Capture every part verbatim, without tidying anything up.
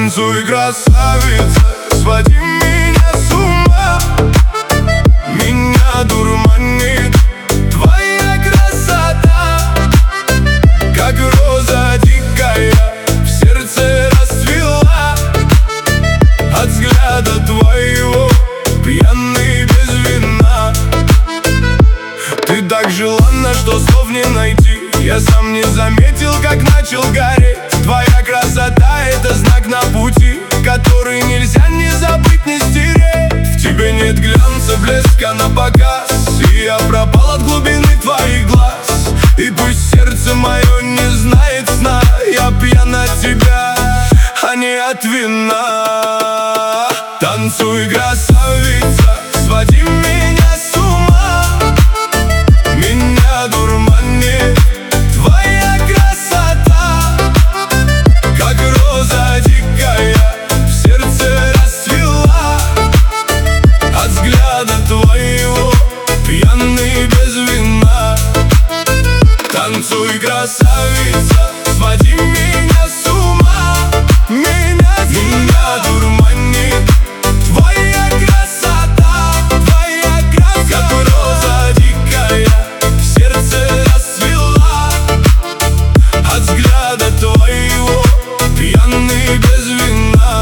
Танцуй, красавица, своди меня с ума. Меня дурманит твоя красота, как роза дикая в сердце расцвела. От взгляда твоего пьяный без вина. Ты так желанна, что слов не найти. Я сам не заметил, как начал гореть. Твоя красота — это знак на пути, который нельзя ни забыть, ни стереть. В тебе нет глянца, блеска на показ, и я пропал от глубины твоих глаз. И пусть сердце мое не знает сна, я пьян от тебя, а не от вина. Танцуй, красавица, своди меня с ума. Меня дурманит твоя красота, как роза дикая в сердце расцвела. От взгляда твоего пьяный без вина. Танцуй, красавица, своди меня с ума. Меня, меня дурманит твоя красота, твоя красота, как роза дикая в сердце расцвела. От взгляда твоего пьяный без вина.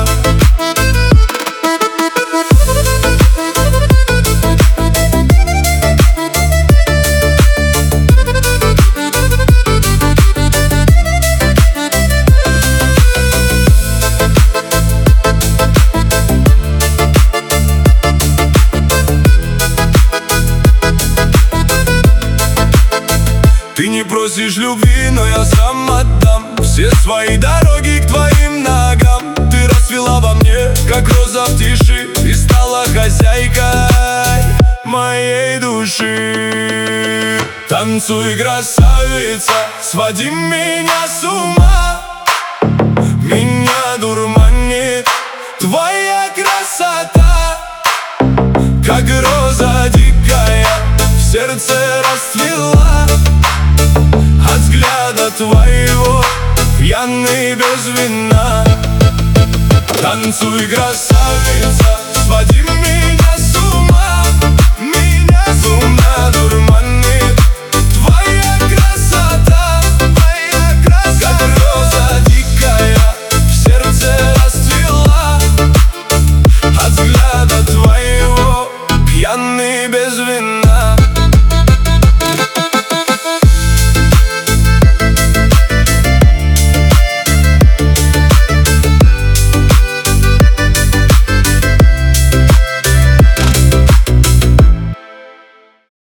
Ты не просишь любви, но я сам отдам все свои дороги к твоим ногам. Ты расцвела во мне, как роза в тиши, и стала хозяйкой моей души. Танцуй, красавица, своди меня с ума. Меня дурманит твоя красота, как роза дикая в сердце расцвела. От взгляда твоего пьяный без вина. Танцуй, красавица,